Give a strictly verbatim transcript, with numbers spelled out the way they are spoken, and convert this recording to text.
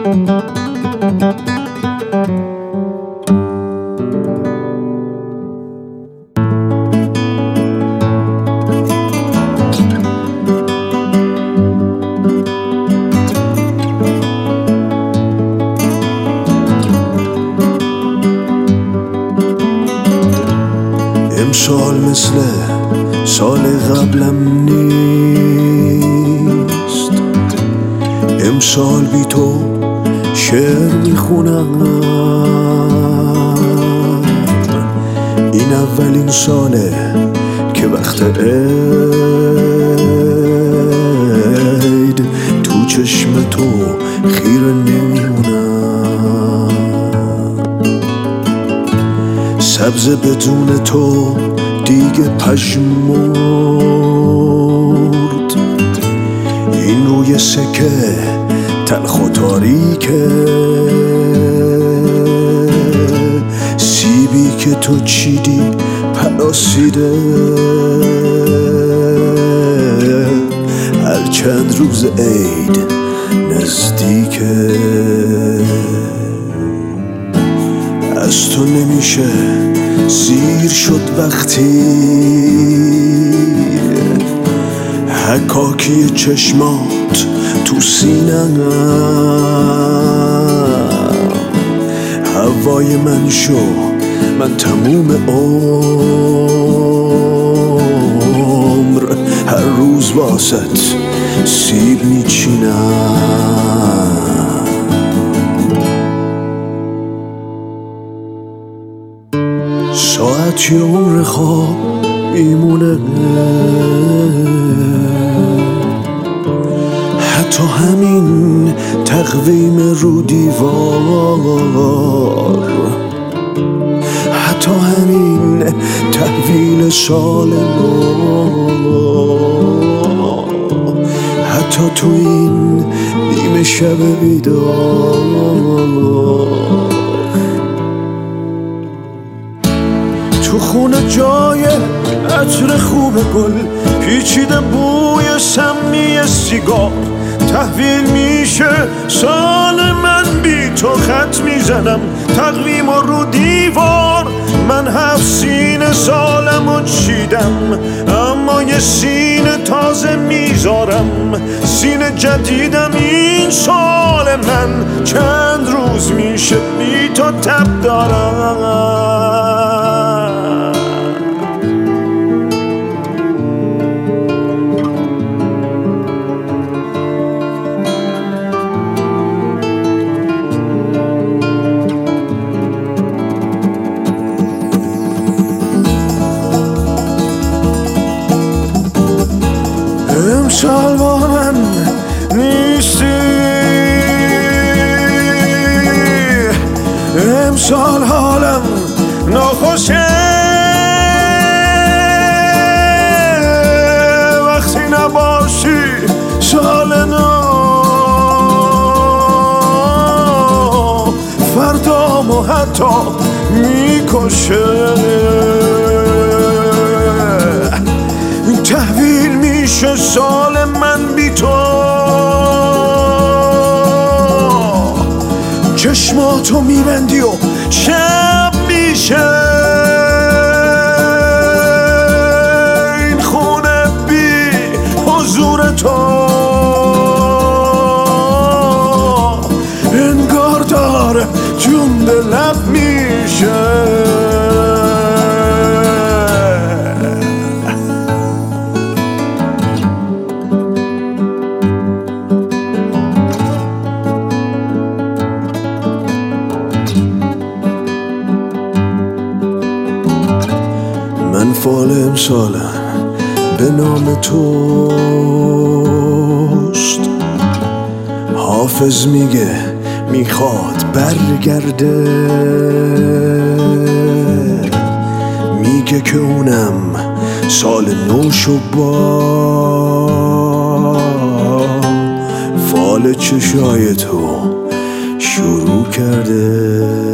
امسال مثل سال قبلم نیست، امسال بی تو شعر میخونم. این اولین ساله که وقت عید تو چشم تو خیره نمیمونم. سبز بدون تو دیگه پژمرد، این روی سکه تلخ و تاریکه. سیبی که تو چیدی پلاسیده، هر چند روز عید نزدیکه. از تو نمیشه سیر شد وقتی حکاکی چشمات تو سینم. هوای من شو، من تموم عمر هر روز واسط سیب میچینم. ساعتی عمر خواب میمونه، حتی همین تقویم رو دیوار، حتی همین تحویل سال نو، حتی تو این نیمه شب بیدار. تو خونه جای عطر خوب گل پیچیده بوی سمی سیگار. تحویل میشه سال من بی تو خط میزنم تقویم رو دیوار. من هفت سینه سالمو چیدم اما یه سینه تازه میذارم. سینه جدیدم این سال من، چند روز میشه بی تو تب دارم. امسال با من نیستی، امسال حالم ناخوشه. وقتی نباشی سال نو، فردامو حتی میکشه. تحویل میشه سال من بی تو، چشماتو میبندی و شب میشه. این خونه بی حضور تو انگار داره جون به لب میشه. من فال امسالم به نام توست. حافظ میگه میخواد برگرده، میگه که اونم سال نوشو با فال چشای تو شروع کرده.